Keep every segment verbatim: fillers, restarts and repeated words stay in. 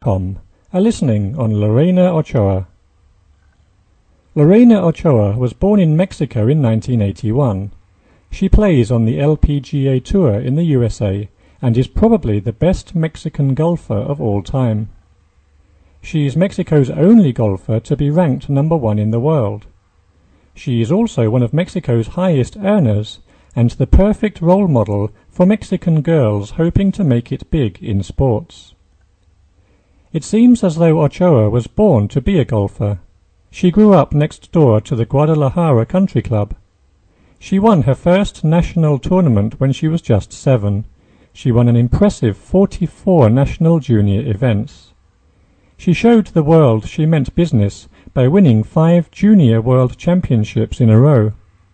com are listening on Lorena Ochoa. Lorena Ochoa was born in Mexico in nineteen eighty-one. She plays on the L P G A Tour in the U S A and is probably the best Mexican golfer of all time. She is Mexico's only golfer to be ranked number one in the world. She is also one of Mexico's highest earners and the perfect role model for Mexican girls hoping to make it big in sports. It seems as though Ochoa was born to be a golfer. She grew up next door to the Guadalajara Country Club. She won her first national tournament when she was just seven. She won an impressive forty-four national junior events. She showed the world she meant business by winning five junior world championships in a row.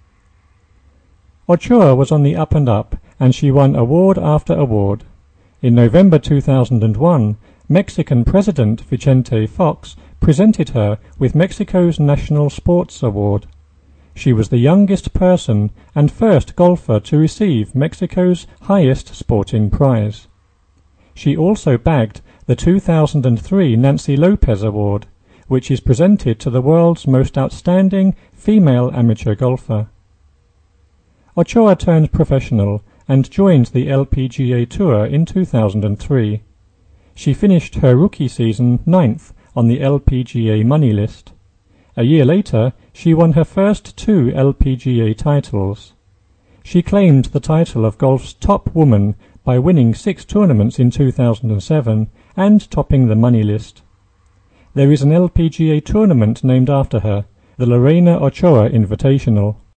Ochoa was on the up and up, and she won award after award. In November two thousand one, Mexican President Vicente Fox presented her with Mexico's National Sports Award. She was the youngest person and first golfer to receive Mexico's highest sporting prize. She also bagged the two thousand three Nancy Lopez Award, which is presented to the world's most outstanding female amateur golfer. Ochoa turned professional and joined the L P G A Tour in two thousand three. She finished her rookie season ninth on the L P G A money list. A year later, she won her first two L P G A titles. She claimed the title of golf's top woman by winning six tournaments in two thousand seven and topping the money list. There is an L P G A tournament named after her, the Lorena Ochoa Invitational.